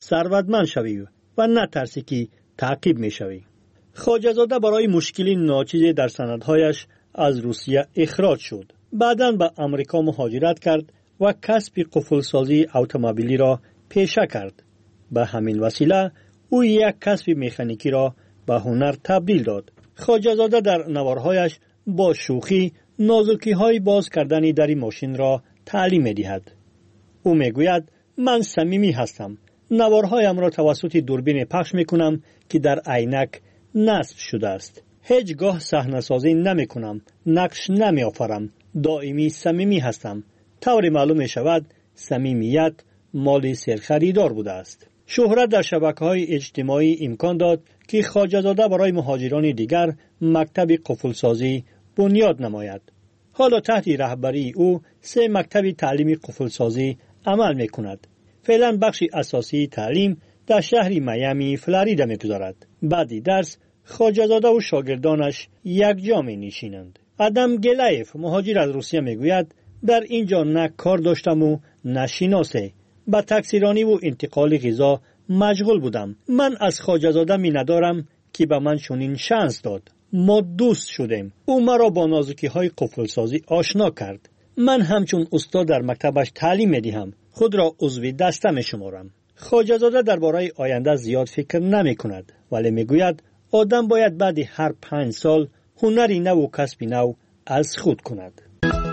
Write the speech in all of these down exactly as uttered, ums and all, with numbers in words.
ثروتمند شوی و نترسی که تعقیب می شوی. خواجه‌زاده برای مشکلی ناچیزی در سندهایش از روسیه اخراج شد. بعداً به امریکا مهاجرت کرد و کسب قفلسازی اتومبیلی را پیشه کرد. به همین وسیله او یک کسب مکانیکی را به هنر تبدیل داد. خواجه‌زاده در نوارهایش با شوخی نازکی‌های باز کردن در ماشین را تعلیم می‌دهد. او می‌گوید من صمیمی هستم. نوارهایم را توسط دوربین پخش می‌کنم که در عینک نصب شده است. هیچگاه صحنه‌سازی نمی‌کنم، نقش نمی‌آفرم. دائمی صمیمی هستم. طور معلوم می‌شود صمیمیت مال سرخریدار بوده است. شهرت در شبکه‌های اجتماعی امکان داد که خواجه‌زاده برای مهاجران دیگر مکتب قفلسازی بنیاد نماید. حالا تحت رهبری او سه مکتب تعلیم قفلسازی عمل می‌کند. فعلا بخش اساسی تعلیم در شهر میامی فلوریدا می‌گذارد. بعد درس خواجه‌زاده و شاگردانش یک جا می‌نشینند. آدم گلایف مهاجر از روسیه می‌گوید در اینجا نه کار داشتم و نه شناسه. با تکثیرانی و انتقال غذا مشغول بودم. من از خواجه‌زاده می ندارم که به من چنین شانس داد. ما دوست شدیم. او مرا با نازکی‌های قفلسازی آشنا کرد. من همچون استاد در مکتبش تعلیم می دهم. خود را عضو دسته می شمارم. خواجه‌زاده درباره آینده زیاد فکر نمی کند، ولی می گوید آدم باید بعد هر پنج سال هنری نو و کسبی نو از خود کند.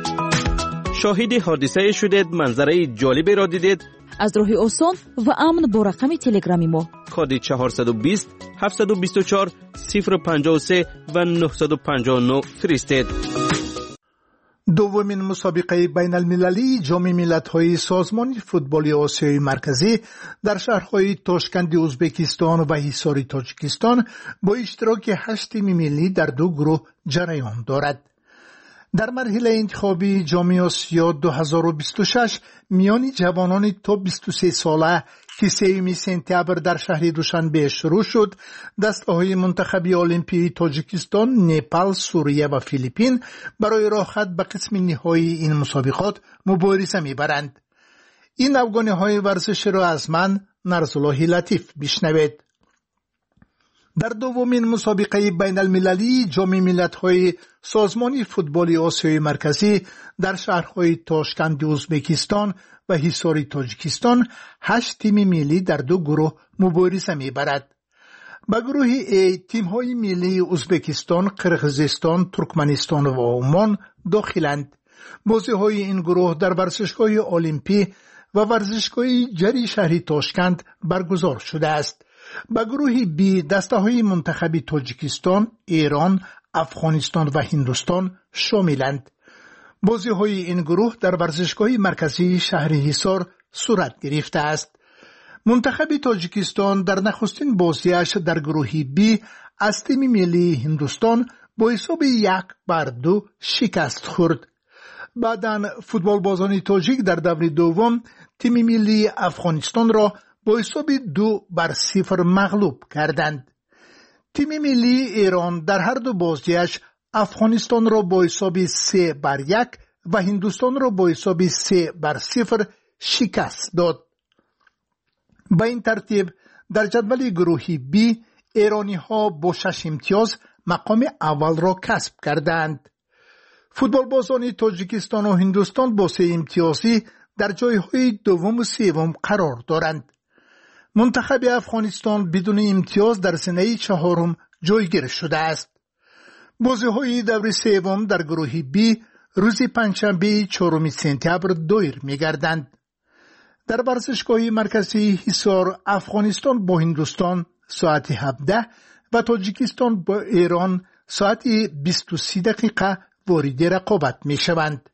شاهد حادثه شدید، منظره جالبی را دیدید؟ از راه آسان و امن با رقم تلگرامی ما کد چهارصد و بیست هفتصد و بیست و چهار صفر پنجاه و سه و نهصد و پنجاه و نه فرستید. دومین مسابقه بین المللی جام ملت‌های سازمان فوتبال آسیای مرکزی در شهرهای تاشکند ازبکستان و حصار تاجیکستان با اشتراک هشت تیم ملی در دو گروه جریان دارد. در مرحله انتخابی جام آسیا دو هزار و بیست و شش میان جوانان تا بیست و سه ساله که سوم سپتامبر در شهر دوشنبه شروع شد، دسته‌های منتخبی المپیایی تاجیکستان، نپال، سوریه و فیلیپین برای راه خط به قسم نهایی این مسابقات مبارزه می‌برند. این افغانی‌های ورزش را از من نرسالله لطیف بشنوید. در دومین مسابقه بین المللی جام ملت‌های سازمان فوتبال آسیای مرکزی در شهرهای تاشکند ازبکستان و حصار تاجیکستان هشت تیم ملی در دو گروه مبارزه می‌برد. به گروه A تیم‌های ملی ازبکستان، قرقیزستان، ترکمنستان و عمان داخلند. بازی‌های این گروه در ورزشگاه المپی و ورزشگاه جری شهر تاشکند برگزار شده است. به گروه بی دسته‌های منتخبی تاجیکستان، ایران، افغانستان و هندوستان شاملند. بازی‌های این گروه در ورزشگاه مرکزی شهر حصار صورت گرفته است. منتخب تاجیکستان در نخستین بازیش در گروه بی از تیم ملی هندوستان با حساب یک بر دو شکست خورد. بعداً فوتبال بازان تاجیک در دور دوم تیم ملی افغانستان را با حساب دو بر صفر مغلوب کردند. تیم ملی ایران در هر دو بازیش افغانستان را با حساب سه بر یک و هندوستان را با حساب سه بر صفر شکست داد. با این ترتیب در جدول گروهی بی ایرانی ها با شش امتیاز مقام اول را کسب کردند. فوتبال بازان تاجیکستان و هندوستان با سه امتیازی در جایهای دوم و سوم قرار دارند. منتخب افغانستان بدون امتیاز در سنه چهارم جایگیر شده است. بازی‌های دور سوم در گروه بی روز پنجشنبه چهارم سپتامبر دایر می‌گردند. در ورزشگاه مرکزی حصار افغانستان با هندوستان ساعت هفده و تاجیکستان با ایران ساعت بیست و سه دقیقه وارد رقابت می‌شوند.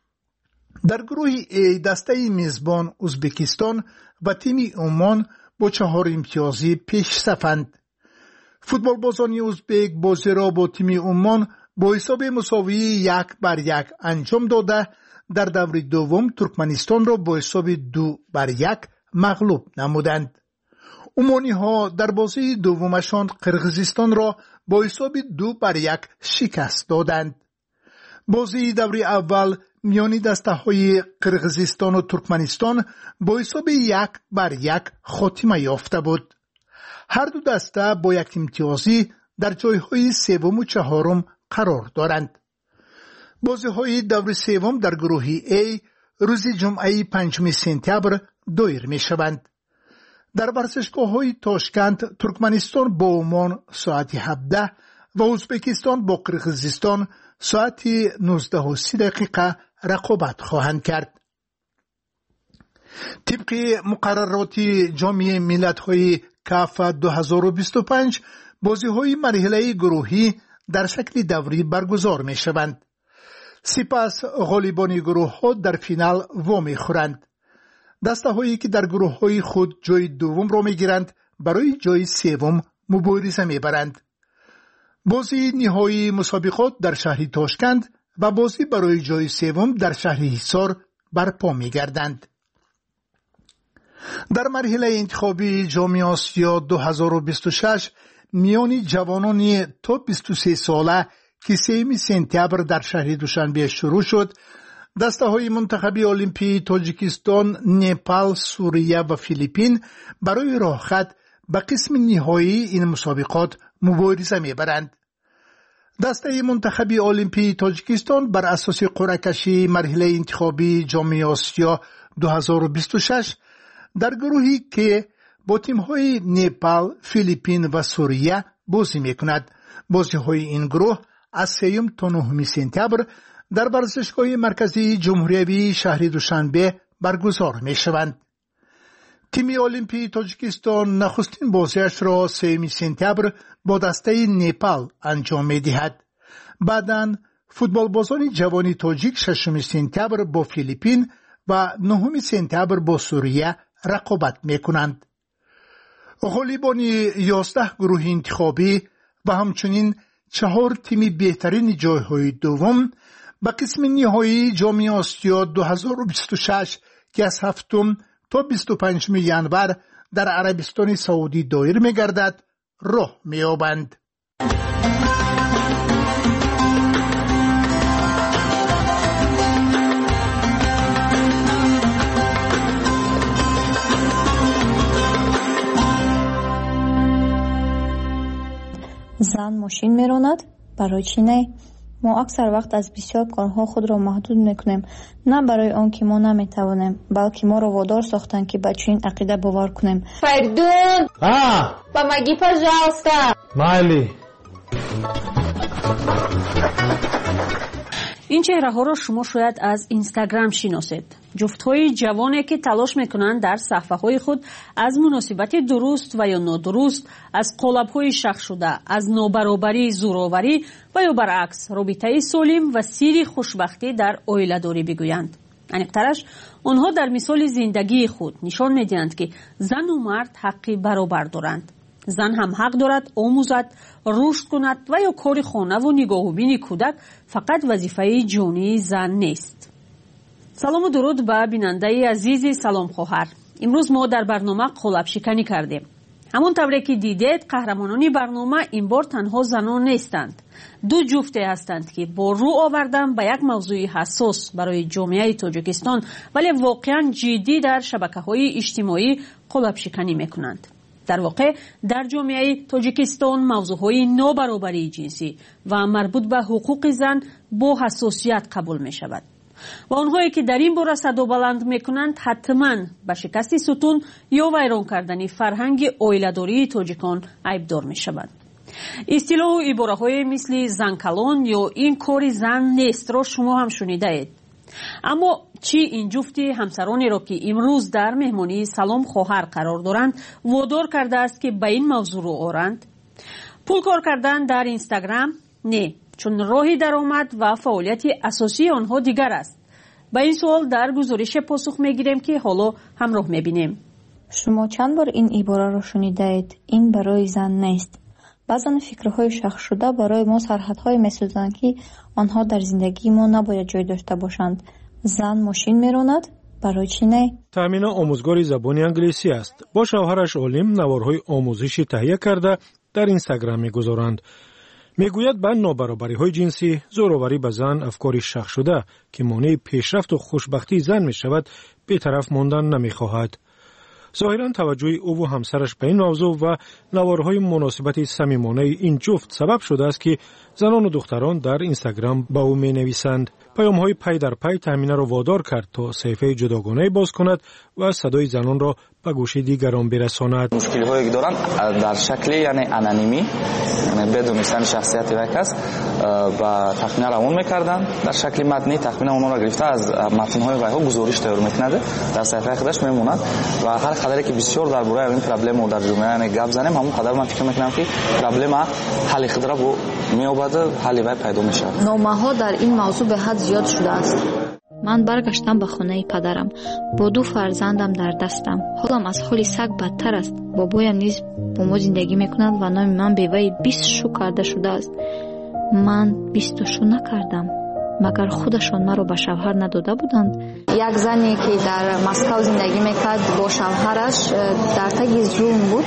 در گروه ای دسته میزبان ازبکستان و تیم عمان با چهار امتیازی پیش صفند. فوتبال بازان ازبک بازی را با تیم عمان با حساب مساوی یک بر یک انجام داده در دور دوم ترکمنستان را با حساب دو بر یک مغلوب نمودند. عمانی ها در بازی دومشان قرقیزستان را با حساب دو بر یک شکست دادند. بازی دور اول میانی دسته های قرغیزستان و ترکمنستان با حساب یک بر یک خاتمه یافته بود. هر دو دسته با یک امتیازی در جایهای سوم و چهارم قرار دارند. بازی های دور سوم در گروه A روز جمعه پنجم سپتامبر دایر می شوند. در ورزشگاه های تاشکند ترکمنستان با عمان ساعت هفده و ازبکستان با قرغیزستان ساعت نوزده و سی دقیقه رقابت خواهند کرد. طبق مقررات جام ملت‌های کاف دو هزار و بیست و پنج بازی‌های مرحله گروهی در شکل دوری برگزار می‌شوند. سپس غالبان گروه‌ها در فینال وامی خورند. دسته‌هایی که در گروه‌های خود جای دوم را می‌گیرند برای جای سوم مبارزه می‌برند. بازی نهایی مسابقات در شهر تاشکند و بازی برای جای سوم در شهر حصار برپا می‌گردند. در مرحله انتخابی جام آسیا دو هزار و بیست و شش میان جوانان تا بیست و سه ساله که سوم سپتامبر در شهر دوشنبه شروع شد، دسته های منتخبی المپی تاجیکستان، نپال، سوریه و فیلیپین برای راه خط به قسم نهایی این مسابقات مبارزه میبرند. دسته منتخبی المپی تاجیکستان بر اساس قرعه کشی مرحله انتخابی جام آسیا دو هزار و بیست و شش در گروهی که با تیم‌های نپال، فیلیپین و سوریه بازی می‌کند. بازی‌های این گروه از سوم تا نهم سپتامبر در ورزشگاه مرکزی جمهوری شهر دوشنبه برگزار می‌شوند. تیم المپی تاجیکستان نخستین بازیش را سوم سپتامبر با دسته نپال انجام می‌دهد. بعداً فوتبالبازان جوان تاجیک ششم سپتامبر با فیلیپین و نهم سپتامبر با سوریه رقابت می‌کنند. غالبان یازده گروه انتخابی و همچنین چهار تیم بهترین جایهای دوم به قسم نهایی جام آسیا دو هزار و بیست و شش که از هفتم تا بیست و پنجم ژانویه در عربستان سعودی دایر می‌گردد راه می‌یابند. زن ماشین میراند؟ برای چی نه؟ ما اکثر وقت از بسیار کارها خود را محدود میکنیم، نه برای آن که ما نمیتوانیم، بلکه ما را وادار ساختند که به چنین عقیده باور کنیم. Perdón. Ah, Помоги, пожалуйста. Майли. این چهره ها را شما شاید از اینستاگرام شناسید. جفت های جوانی که تلاش میکنند در صفحه های خود از مناسبت درست و یا نادرست، از قالب های شخ شده، از نابرابری، زورآوری و یا برعکس رابطه سالم و سیر خوشبختی در عائله داری بگویند. انیقترش آنها در مثال زندگی خود نشان میدهند که زن و مرد حقی برابر دارند. زن هم حق دارد آموزد، رشد کند و یا کار خانه و نگاه و بین کودک فقط وظیفه جانی زن نیست. سلام و درود به بیننده عزیز سلام خواهر. امروز ما در برنامه قالب شکنی کردیم. همون طوری که دیدید قهرمانان برنامه این بار تنها زنان نیستند. دو جفته هستند که با رو آوردن به یک موضوع حساس برای جامعه تاجیکستان ولی واقعا جدی در شبکه‌های اجتماعی قالب شکنی میکنند. در واقع در جامعه تاجیکستان موضوعهای نابرابری جنسی و مربوط به حقوق زن با حساسیت قبول می شود و آنهایی که در این باره صدا بلند می کنند حتما به شکست ستون یا ویران کردن فرهنگ عائله‌داری تاجیکان عیبدار می شوند. اصطلاح و عباره های مثل زن کلان یا این کار زن نیست را شما هم شنیده اید. اما چی این جفتی همسرانی را که امروز در مهمانی سلام خواهر قرار دارند وادار کرده است که به این موضوع رو آرند؟ پول کار کردن در اینستاگرام؟ نه، چون راهی درآمد و فعالیت اساسی آنها دیگر است. به این سوال در گزارش پاسخ میگیریم که حالا همراه میبینیم. شما چند بار این عباره را شنیده اید؟ این برای زن نیست. بعضا فکرهای شخص شده برای ما سرحدهای میسازند که آنها در زندگی ما نباید جای داشته باشند. زن ماشین میراند؟ برای چی نه؟ تامینه آموزگار زبان انگلیسی است. با شوهرش عالم نوارهای آموزشی تهیه کرده در اینستاگرام میگذارند. میگوید به نابرابری‌های جنسی، زوراوری به زن افکاری شخص شده که مانع پیشرفت و خوشبختی زن می شود، بی‌طرف ماندن نمی‌خواهد. ظاهراً توجه او و همسرش به این موضوع و نوارهای مناسبت صمیمانه این جفت سبب شده است که زنان و دختران در اینستاگرام با او می‌نویسند. پیام‌های پی در پی تامینه را وادار کرد تا صفحه جداگانه باز کند و صدای زنان را به گوش دیگران برساند. مشکل‌هایی که دارند در شکل یعنی انانیمی، یعنی بدون نشان شخصیت یک کس و تخمینه را اون می‌کردند. در شکل متنی تخمینه اونها را گرفته از متن‌های ویها گزارش تیار می‌کند، در صفحه خودش می‌ماند و هر قدری که بسیار درباره این پرابلم در جامعه یعنی گپ زنیم، همون قدر من فکر می‌کنم که پرابلم حل خود را بو می‌یابد، حل وی پیدا می‌شود. نامه‌ها در این موضوع به حد زیاد شده است. من برگشتم به خانه پدرم با دو فرزندم در دستم. حالم از حال سگ بدتر است. بابایم نیز با ما زندگی میکند و نام من بیوه بیست شو کرده شده است. من بیست شو نکردم. مگر خودشان مرا به شوهر نداده بودند؟ یک زنی که در مسکو زندگی میکرد با شوهرش در تگ ظلم بود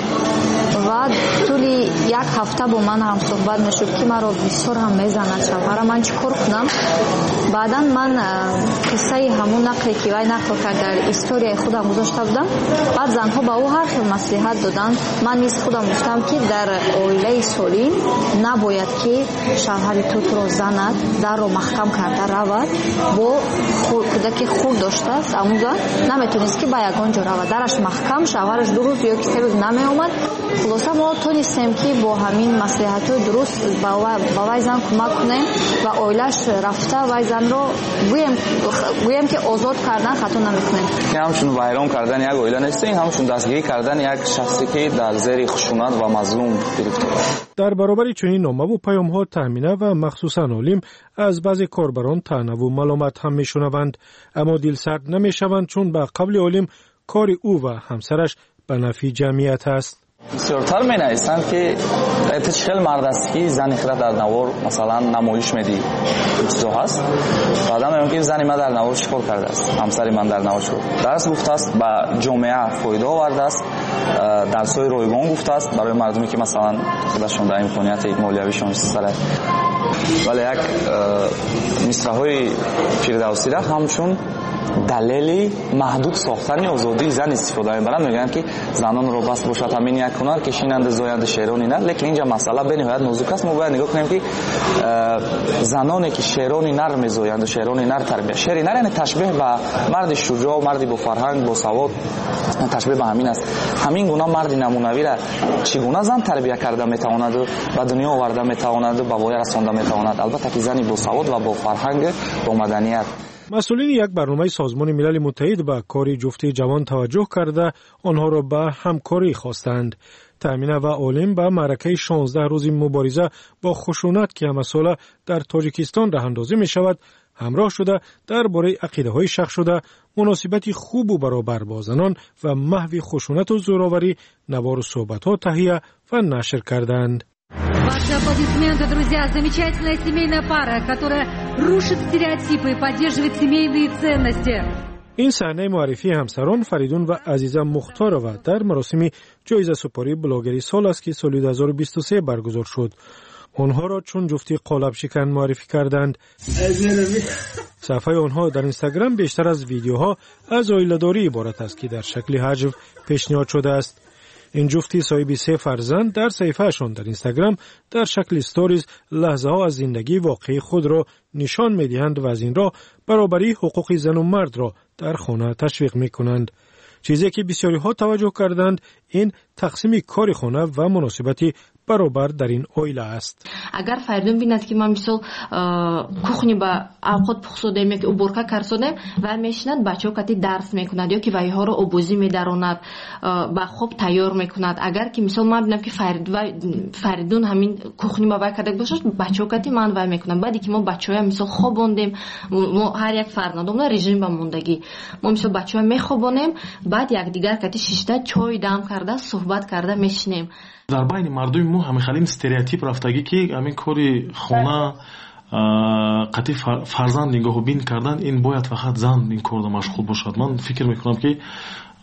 و طولی یک هفته با من هم صحبت میشد که مرا بسیار هم میزند شوهرم. من چیکار کنم؟ بعدا من قصه همون نقلی که وی نقل کرد در استوری خودم گذاشته بودم. بعد زنها به او هر خیلی مصلحت دادند. من نیز خودم گفتم که در عائله سالم نباید که شوهر تو تو را زند، در رو محکم کرده رود. با کودکی خود داشته است اموزا نمیتونست که با یگان جا رود، درش محکم، شوهرش دو روز یا سه روز نمی اومد. خلاصه ما تونستیم که با همین مصلحت‌های درست با وی زن کمک کنیم و عائله‌اش رفته وی زن رو گویم گویم که آزاد کردن خطا نمیکنیم. همشون ویران کردن یک عائله نیست، این همشون دستگیری کردن یک شخصی که در زیر خشونت و مظلوم گرفته. در برابر چنین نامه و پیام‌ها تامینه و مخصوصاً عالم از بعضی کاربران طعنه و ملامت هم میشنوند، اما دلسرد نمیشوند چون به قبل عالم کار او و همسرش به نفع جمعیت است. بسیارتر می نویسند که اتش خیلی مرد است که زنی خیلی در نوار مثلا نمایش میدی چیزا هست. بعدا میگم که زنی من در نوار چیکار کرده است، همسری من در نوار شد درس گفته است، به جامعه فایده آورده است، درسای رایگان گفته است برای مردمی که مثلا خودشون در امکانیت مالیویشون سر. ولی یک مصرع‌های فردوسی را همچون دلیلی محدود ساختن آزادی زن استفاده می‌برند. میگن که زنان رو بس باشد همین یک هنر که شیننده زاینده شعرانی نه، لیکن اینجا مسئله به نهایت نازک است. ما باید نگاه کنیم که زنانی که شعرانی نر می‌زایند و شعرانی نر تربیت، شعری نر یعنی تشبیه به مرد شجاع، مردی با فرهنگ، با سواد، تشبیه به همین است. همین گونه مرد نمونوی را چگونه زن تربیت کرده میتواند و به دنیا آورده میتواند و به وای رسانده میتواند، البته که زنی با سواد و با فرهنگ، با مدنیت. مسئولین یک برنامه سازمان ملل متحد به کار جفت جوان توجه کرده آنها را به همکاری خواستند. تامینه و عالم به معرکه شانزده روزی مبارزه با خشونت که همساله در تاجیکستان راه اندازی می شود همراه شده درباره عقیده‌های شخص شده، مناسبتی خوب و برابر با زنان و محو خشونت و زوراوری نوار و صحبت‌ها تهیه و نشر کردند. Ваши аплодисменты, друзья, замечательная семейная пара, которая рушит стереотипы и поддерживает семейные ценности. این صحنه معرفی همسران فریدون و عزیزه مختارова در مراسم جایزه سپاری بلاگری سال است که سال دو هزار و بیست و سه برگزار شد. آنها را چون جفتی قالب شکن معرفی کردند. صفحه آنها در اینستاگرام بیشتر از ویدیوها از عائله‌داری عبارت است که در شکل حجو پیشنهاد شده است. این جفتی صاحب سه فرزند در صفحه‌شان در اینستاگرام در شکل استوریز لحظه ها از زندگی واقعی خود را نشان می‌دهند و از این را برابری حقوق زن و مرد را در خانه تشویق می‌کنند. چیزی که بسیاری ها توجه کردند این تقسیم کار خانه و مناسبتی برابر در این عائله است. اگر فریدون بیند که ما مثلا کухні با اوقات پخسودیم یا که уборка کردیم و میشنند بچه‌ها کتی درس میکنند یا که ویها رو آبوزی میداروند با خوب تیار میکند. اگر که مثلا ما ببینم که فرید و فریدون همین کухні با وی کرده باشه بچه‌ها کتی من وی میکنند. بعدی که ما بچه‌ها مثلا خوابوندیم ما هر یک فرزندم رژیم با موندگی ما مثلا بچه‌ها میخوابونیم بعد یک دیگر کتی شیشته چای دم کرده صحبت کرده میشنیم. در بین مردم ما همه خیلی استریوتیپ رفتگی که همین کاری خانه قطعی فرزند نگاه بین کردن این باید فقط زن این کار مشغول باشد. من فکر میکنم که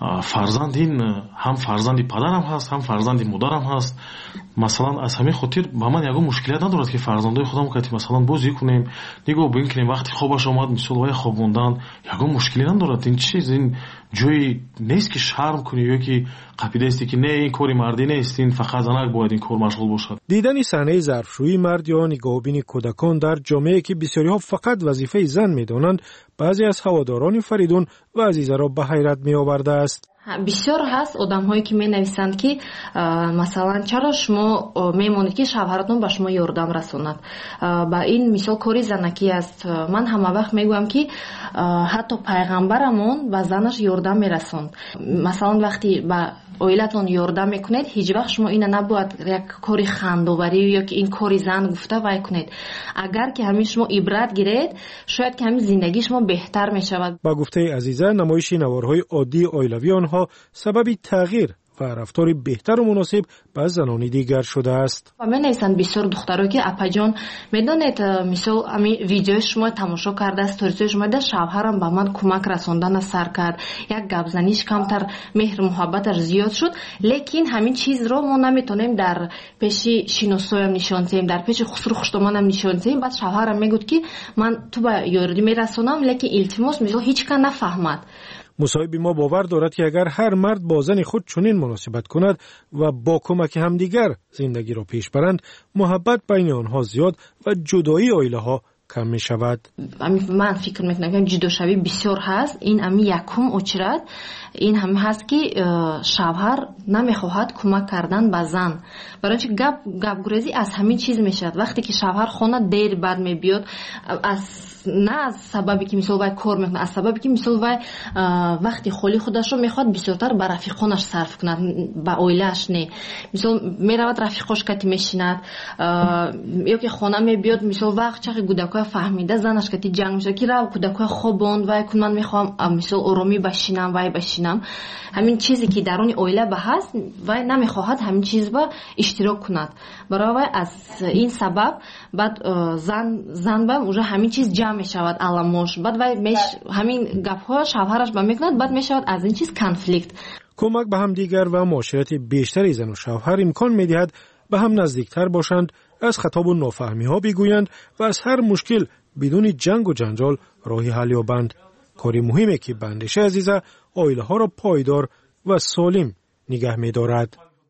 фарзанд ин ҳам фарзанди падарам ҳаст, ҳам фарзанди модарам ҳаст. масалан аз ҳамин хотир ба ман ягон мушкилият надорад ки фарзандои худам кати масалан бозӣ кунем, нигоҳ бин кунем, вақти хобаш омад мисол вай хобондан ягон мушкилӣ надорад. ин чиз ин ҷои нест ки шарм кунӣ ё ки қапидаисти ки не ин кори мардӣ нест, ин фақат занак бояд ин кор машғул бошад. дидани саҳнаи зарфшӯии мард ё нигоҳубини кӯдакон дар ҷомеае ки бисёриҳо фақат вазифаи зан медонанд, баъзе аз ҳаводорони Фаридун ва Азизаро ба ҳайрат меовардааст. бисёр ҳаст одамҳое ки менависанд ки масалан чаро шумо мемонед ки шавҳаратон ба шумо ёрдам расонад. Ба ин мисол кори занакӣ аст. Ман ҳама вақт мегӯям ки ҳатто пайғамбарамон ба занаш ёрдам мерасонд. Масалан вақти ба оилатон ёрдам мекунед, ҳеҷ вақт шумо ина набояд як кори хандоварӣ ё ки ин кори зан гуфта вай кунед. Агар ки ҳамин шумо ибрат гиред, шояд ки ҳамин зиндагии шумо беҳтар мешавад. ба гуфтаи Азиза, намоиши наворҳои оддии оилавии онҳо сабаби тағйир ва рафтори беҳтару муносиб ба занони дигар шудааст. менависанд бисёр духтаро ки апаҷон медонед мисол ами видеои шумо тамошо карда, сторисои шумо да шавҳарам ба ман кӯмак расондана сар кард, як гапзаниш камтар меҳру муҳаббаташ зиёд шуд, лекин ҳамин чизро мо наметонем дар пеши шиносоям нишон диҳем, дар пеши хусру хуштоманам нишон диҳем. Баъд шавҳарам мегӯд ки ман ту ба ёрдӣ мерасонам, лекин илтимос мисол ҳеҷ кас нафаҳмад. мусоҳиби мо бовар дорад ки агар ҳар мард бо зани худ чунин муносибат кунад ва бо кӯмаки ҳамдигар зиндагиро пеш баранд, муҳаббат байни онҳо зиёд ва ҷудоии оилаҳо кам мешавад. Ман фикр мекунам ки ҷудошавӣ бисёр ҳаст. Ин ами якум очрат ин ҳам ҳаст ки шавҳар намехоҳад кӯмак кардан ба зан. Барои чи гап гапгурезӣ аз ҳамин чиз мешавад. вақте ки шавҳар хона дер бад мебиёд, аз на аз сабаби ки мисол вай кор мекунад, аз сабаби ки мисол вай вақти холи худашро мехоҳад бисёртар ба рафиқонаш сарф кунад, ба оилааш не. Мисол меравад рафиқош кати мешинад ё ки хона мебиёд, мисол вақт чахи кӯдакоя фаҳмида занаш кати ҷанг мешавад ки рав кӯдакоя хобонд вай кун, ман мехоҳам мисол оромӣ башинам, вай башинам. ҳамин чизе ки даруни оила ба ҳаст, вай намехоҳад ҳамин чиз ба иштирок кунад. барои вай аз ин сабаб баъд зан зан ба уже ҳамин чиз ҷамъ мешавад аламош, баъд вай ҳамин гапҳо шавҳараш ба мекунад, баъд мешавад аз ин чиз конфликт. кӯмак ба ҳамдигар ва муоширати бештари зану шавҳар имкон медиҳад ба ҳам наздиктар бошанд, аз хатобу нофаҳмиҳо бигӯянд ва аз ҳар мушкил бидуни ҷангу ҷанҷол роҳи ҳал ёбанд. кори муҳиме ки ба андешаи Азиза оилаҳоро пойдор ва солим нигаҳ медорад.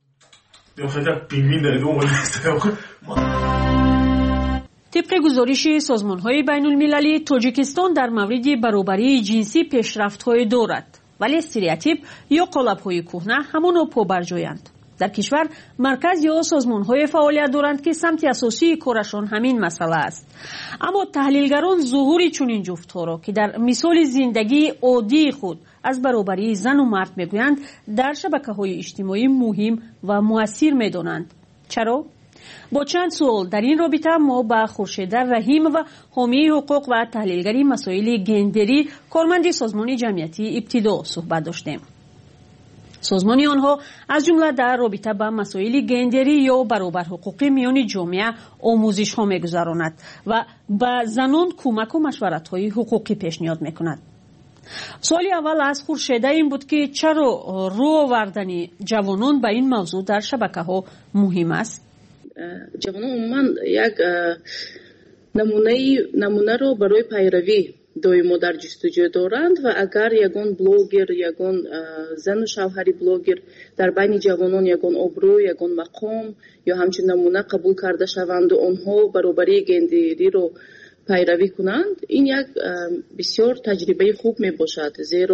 طبق گزارش سازمان‌های بین‌المللی، تاجیکستان در مورد برابری جنسی پیشرفت‌های دارد، ولی استریوتیپ یا قالب‌های کهنه همانا پابرجایند. در کشور مرکز یا سازمان‌های فعالیت دارند که سمت اساسی کارشان همین مسئله است. اما تحلیلگران ظهور چنین جفت‌ها را که در مثال زندگی عادی خود از برابری زن و مرد میگویند، در شبکه‌های اجتماعی مهم و مؤثر می‌دانند. چرا؟ با چند سوال در این رابطه ما با خورشید رحیم و حامی حقوق و تحلیلگری مسائل گندری کارمند سازمان جمعیتی ابتدا صحبت داشتیم. سازمان آنها از جمله در رابطه با مسائل گندری یا برابر حقوقی میان جامعه آموزش ها میگذراند و به زنان کمک و مشورت های حقوقی پیشنهاد میکند. سوال اول از خورشید این بود که چرا رو آوردن جوانان به این موضوع در شبکه ها مهم است؟ جوانان عموما یک نمونه نمونه رو برای پیروی доимо дар ҷустуҷӯ доранд ва агар ягон блогер, ягон зану шавҳари блогер дар байни ҷавонон ягон обрӯ, ягон мақом ё ҳамчун намуна қабул карда шаванду онҳо баробарии гендериро пайравӣ кунанд, ин як бисёр таҷрибаи хуб мебошад. зеро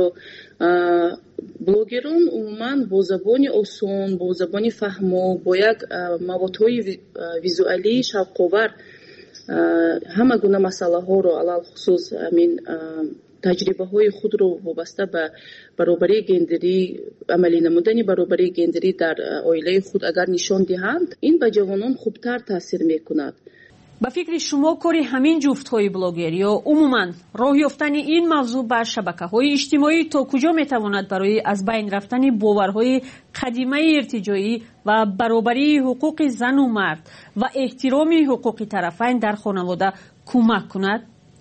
блогерон умуман бо забони осон, бо забони фаҳмо, бо як маводҳои визуалӣ шавқовар ҳама гуна масъалаҳоро алал хусус амин таҷрибаҳои худро вобаста ба баробарии гендерӣ, амалӣ намудани баробарии гендерӣ дар оилаи худ агар нишон диҳанд, ин ба ҷавонон хубтар таъсир мекунад. ба фикри шумо кори ҳамин ҷуфтҳои блогер ё умуман роҳ ёфтани ин мавзӯъ ба шабакаҳои иҷтимоӣ то куҷо метавонад барои аз байн рафтани боварҳои қадимаи иртиҷоӣ ва баробарии ҳуқуқи зану мард ва эҳтироми ҳуқуқи тарафайн дар хонавода кӯмак кунад?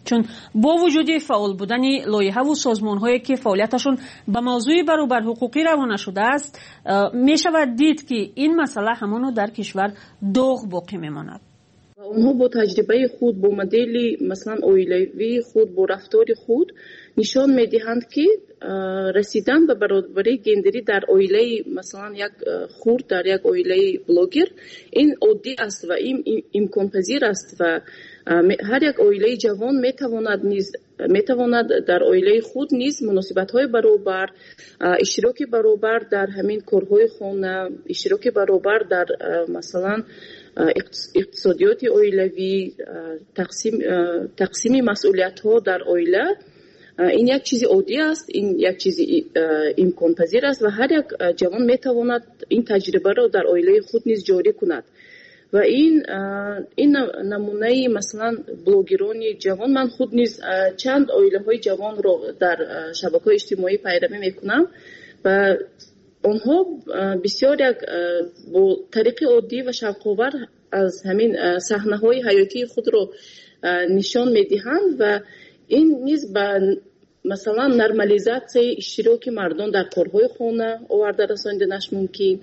چون با وجود فعال بودن لایحه و سازمان‌هایی که فعالیتشون به موضوع برابر حقوقی روانه شده است، می شود دید که این مسئله همانو در کشور داغ باقی میماند. اونها با تجربه خود، با مدل مثلا اویلوی خود، با رفتار خود نشان میدهند که رسیدن به برابری گندری در اویله مثلا یک خورد، در یک اویله بلوگر، این عادی است و این امکان پذیر است و هر یک اویله جوان میتواند نیز میتواند در اویله خود نیز مناسبت های برابر، اشتراک برابر در همین کارهای خانه، اشتراک برابر در مثلا اقتصادیات اویلوی، تقسیم تقسیم مسئولیت ها در اویله، این یک چیز عادی است، این یک چیز امکان پذیر است و هر یک جوان میتواند این تجربه را در اویله خود نیز جاری کند و این این نمونه مثلا بلوگران جوان، من خود نیز چند اویله های جوان را در شبکه‌های اجتماعی پیروی میکنم و آنها بسیار یک با طریق عادی و شوق‌آور از همین صحنه‌های حیاتی خود را نشان میدهند و این نیز به مثلا نرمالیزاسیای اشتراک مردم در کارهای خانه آورده رساندنش ممکن.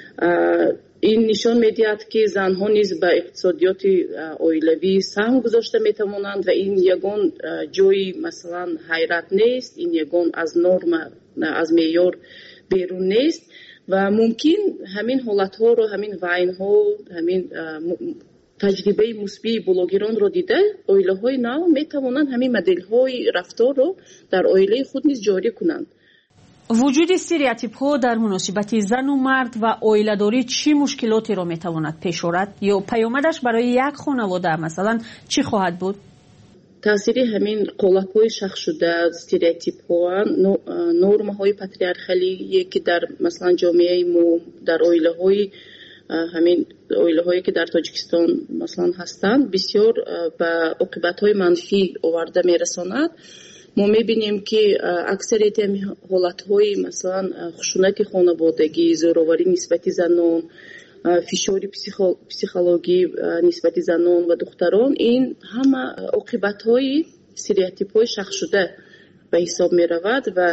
این نشان میدهد که زنها نیز به اقتصادیات اویلوی سهم گذاشته میتوانند و این یگان جای مثلا حیرت نیست، این یگان از نرم از معیار بیرون نیست و ممکن همین حالت ها رو، همین وین ها، همین تجربه مثبت بلوگران رو دیده اویله های نو می توانند همین مدل های رفتار رو در اویله خود نیز جاری کنند. وجود استریوتیپ ها در مناسبت زن و مرد و اویله داری چی مشکلاتی رو می تواند پیش آورد یا پیامدش برای یک خانواده مثلا چی خواهد بود؟ تاثیر همین قالب های شخص شده، استریوتیپ ها، نرم های پاتریارخالی که در مثلا جامعه ما، در اویله های همین اویله هایی که در تاجیکستان مثلا هستند بسیار به عاقبت های منفی آورده میرساند. ما میبینیم که اکثریت حالت های مثلا خشونت خانوادگی، زورآوری نسبت زنان، فشار پسیخولوژی نسبت زنان و دختران، این همه عاقبت های استریوتیپ های شخص شده به حساب می رود و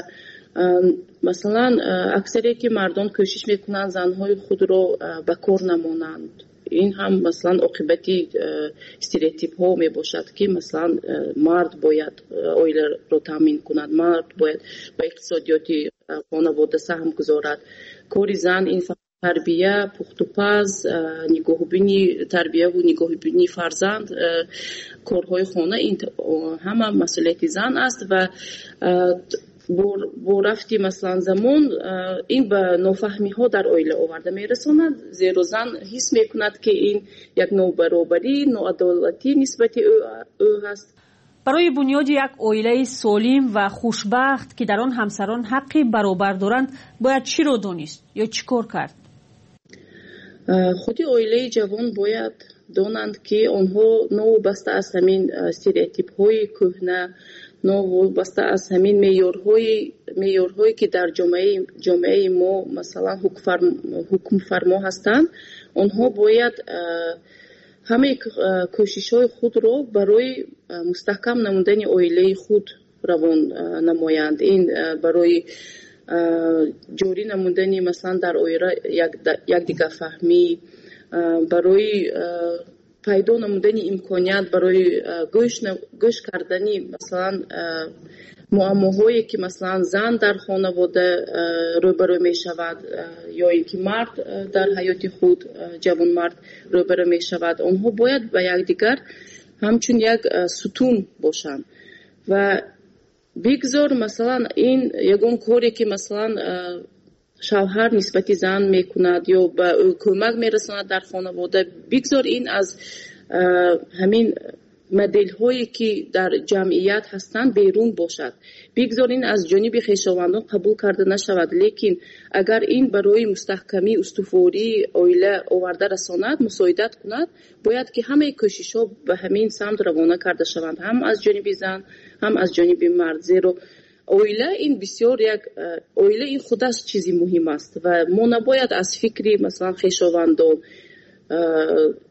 مثلا اکثری که مردم کوشش میکنند زنهای خود رو به کار نمانند. این هم مثلا عاقبتی استریوتیپ ها می باشد که مثلا مرد باید اویله رو تامین کند، مرد باید به اقتصادیات خانواده سهم گذارد. کار زن این تربیه، پخت و پز، نگاهبینی تربیه و نگاهبینی فرزند، کارهای خانه، این همه مسئولیت زن است و با رفتی مثلا زمان این به نافهمی ها در اویله آورده میرساند، زیرا زن حس میکند که این یک نابرابری، ناعدالتی نسبت او هست. برای بنیاد یک اویله سالم و خوشبخت که در آن همسران حقی برابر دارند باید چی رو دانست یا چی کار کرد؟ خودی اویله جوان باید دانند که آنها نوبسته از همین استریوتیپ های کهنه، نوبسته از همین معیارهای معیارهایی که در جامعه جامعه ما مثلا حکم فرما هستند، آنها باید همه کوشش های خود را برای مستحکم نمودن اویله خود روان نمایند. این برای جوری نمودن مثلا در اویله یک دیگر فهمی، برای پیدا نمودن امکانیت برای گوش گوش کردنی مثلا معماهایی که مثلا زن در خانواده روبرو می شود یا اینکه مرد در حیات خود، جوان مرد روبرو می شود، آنها باید به یکدیگر همچون یک ستون باشند و بگذار مثلا این یگان کاری که مثلا شوهر نسبت زن میکند یا به کمک میرساند در خانواده، بگذار این از همین مدل هایی که در جمعیت هستند بیرون باشد، بگذار این از جانب خویشاوندان قبول کرده نشود، لیکن اگر این برای مستحکمی استواری اویله آورده رساند، مساعدت کند، باید که همه کوشش ها به همین سمت روانه کرده شوند، هم از جانب زن هم از جانب مرد، زیرا اویله این بسیار یک اویله این خودش چیزی مهم است و ما نباید از فکری مثلا خویشاوندان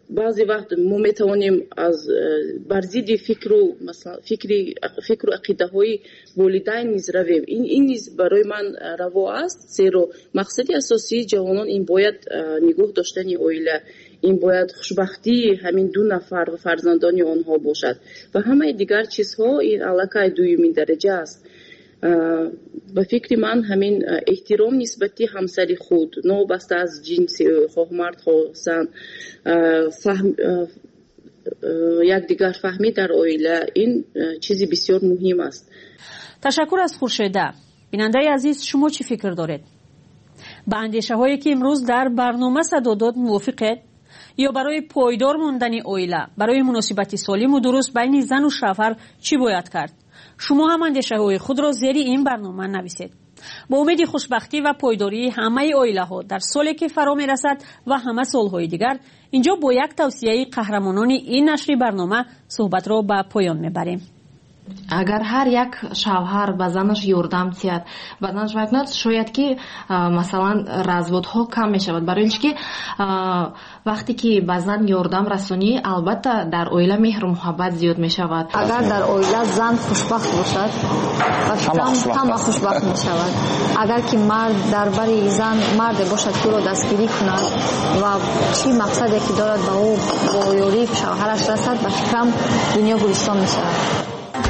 بعضی وقت ما میتوانیم از بر ضد فکر و مثلا فکری فکر و عقیده های والدین نیز رویم. این این نیز برای من روا است، زیرا مقصد اساسی جوانان این باید نگاه داشتن عائله، این باید خوشبختی همین دو نفر و فرزندان آنها باشد و همه دیگر چیزها این علاقه دومین درجه است. به فکر من همین احترام نسبتی همسر خود نابسته از جنس خواه مرد خواه زن، فهم یک دیگر فهمی در عائله، این چیزی بسیار مهم است. تشکر از خورشیده. بیننده عزیز، شما چی فکر دارید؟ با اندیشه هایی که امروز در برنامه صدا داد موافقید؟ یا برای پایدار موندن عائله، برای مناسبت سالم و درست بین زن و شوهر چی باید کرد؟ شما هم اندیشه های خود را زیر این برنامه نویسید. با امید خوشبختی و پایداری همه عائله ها در سالی که فرا می رسد و همه سالهای دیگر، اینجا با یک توصیه قهرمانان این نشر برنامه صحبت را به پایان می بریم. اگر هر یک شوهر به زنش یاردم تیاد و زنش میکند، شاید که مثلا разводها کم می شود، برای اینکه وقتی که به زن یاردم رسونی البته در عائله مهر و محبت زیاد می شود. اگر در عائله زن خوشبخت باشد همه خوشبخت می شود. اگر که مرد درباره زن مرد باشد که او را دستگیری کند و چی مقصدی که دارد به او با یاری شوهرش رسد، به فکرم دنیا گلستان می شود.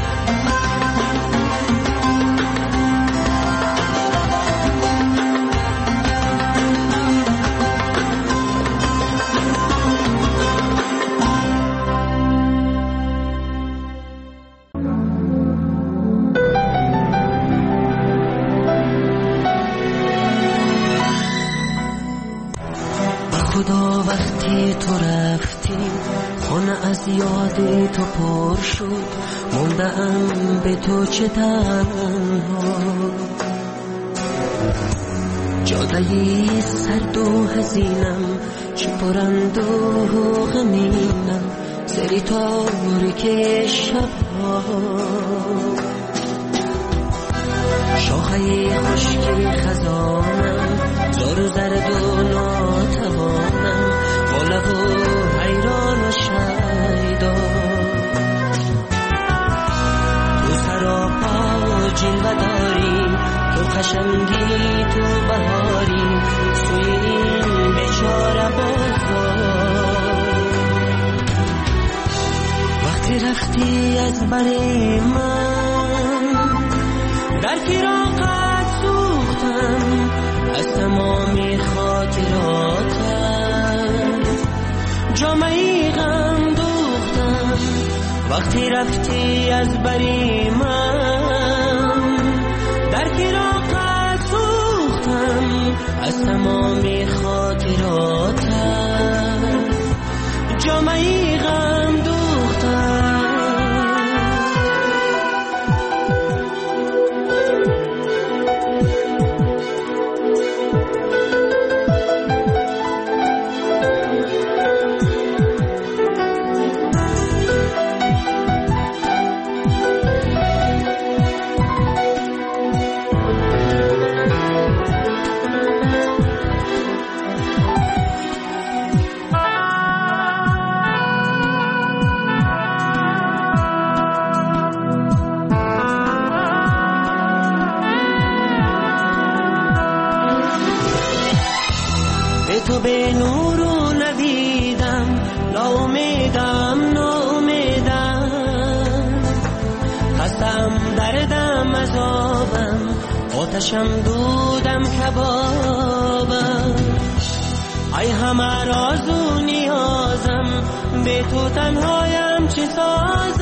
خدا وقتی تو رفتی خانه از یاد تو پر شد، موندم به تو چه تنها، جادهی سرد و حزینم چه پرند و غمینم، سری تاریک شبها، شاخه خشکی خزانم زار و زرد و ناتوانم، با لب و حیران و شیدا، تو سراپا جلوه داری، تو قشنگی تو بهاری، سوی این بیچاره بازار، وقتی رفتی از بر من در فراقت سوختم، از تمامی خاطراتم جامعی غم دوختم، وقتی رفتی از بری من در فراقت سوختم، از تمامی خاطراتم جامعی غم دوختم. تو به نور رو ندیدم، ناامیدم ناامیدم، خستم دردم عذابم، آتشم دودم کبابم، ای همه راز و نیازم، به تو تنهایم چه ساز